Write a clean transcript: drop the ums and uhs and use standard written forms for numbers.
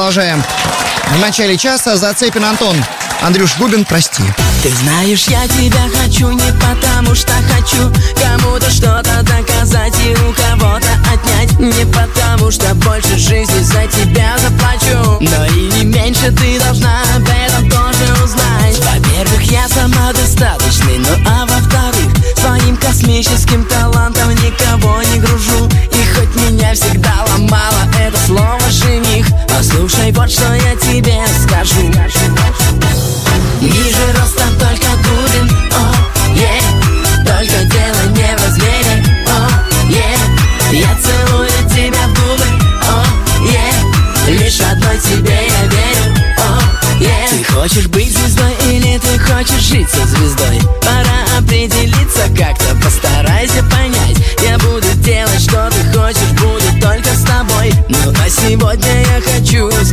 продолжаем. В начале часа Зацепин Антон. Андрюш Губин, прости. Ты знаешь, я тебя хочу не потому что хочу кому-то что-то доказать и у кого-то отнять. Не потому что больше жизни за тебя заплачу, но и не меньше ты должна об этом тоже узнать. Во-первых, я самодостаточный, ну а во-вторых, своим космическим талантом никого не гружу. И хоть меня всегда ломало это слово «жених», послушай, вот что я тебе скажу. Ниже роста только Губин, только дело не в размере, я целую тебя в губы, лишь одной тебе я верю, Ты хочешь быть звездой или ты хочешь жить со звездой? Пора определиться как-то, постарайся понять. Я буду делать, что ты хочешь, буду только с тобой. Ну а сегодня я хочу